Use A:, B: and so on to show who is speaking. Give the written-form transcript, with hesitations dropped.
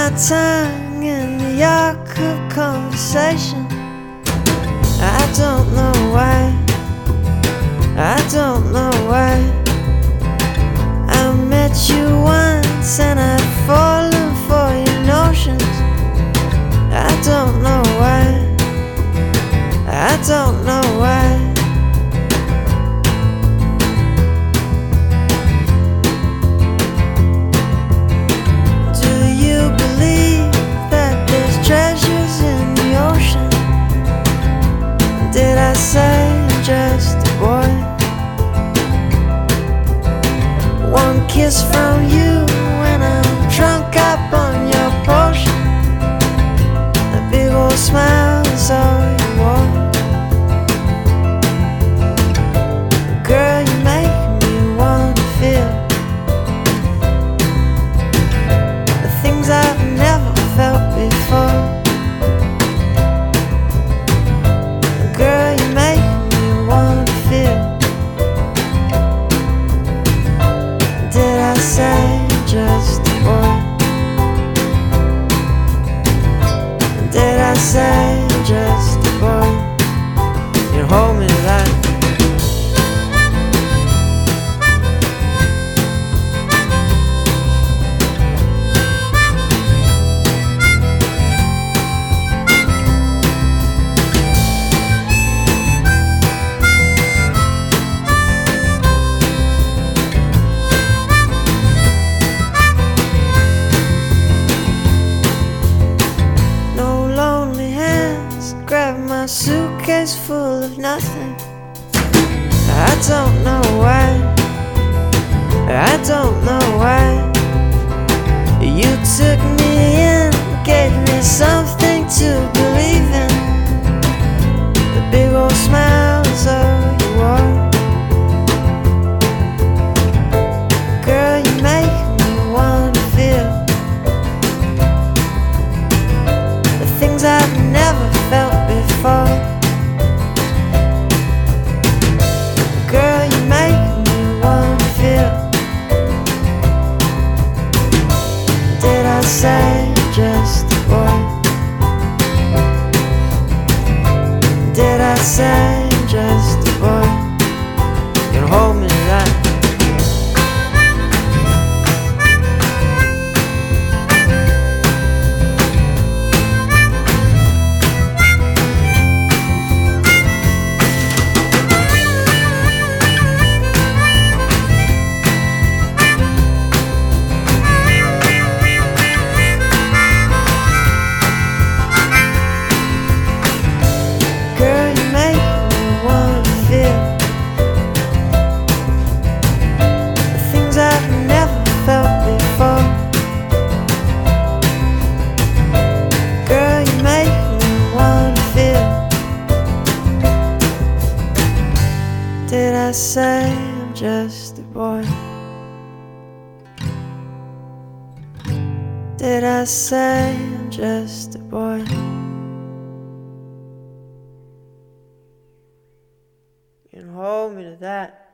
A: my tongue in the arc of conversation. I don't know why, I don't know why. I met you once and I've fallen for your notions. I don't know why, I don't know why. Do you believe that there's treasures in the ocean? Did I say I'm just a boy? One kiss from you when I'm drunk up on your potion. A big old smile is all you want. Girl, you make me wanna feel the things I've never felt before. Girl, you make me wanna feel. Did I say just a boy? Did I say just a boy? You hold me to that. Grab my suitcase full of nothing. I don't know why, I don't know why. You took me in, gave me something to believe in. The big old smile is all you are. Girl, you make me wanna feel the things I've never felt before. Girl, you make me wanna feel. Did I say just a boy? Did I say just a boy? You can hold me to that. Did I say I'm just a boy? Did I say I'm just a boy? You can hold me to that.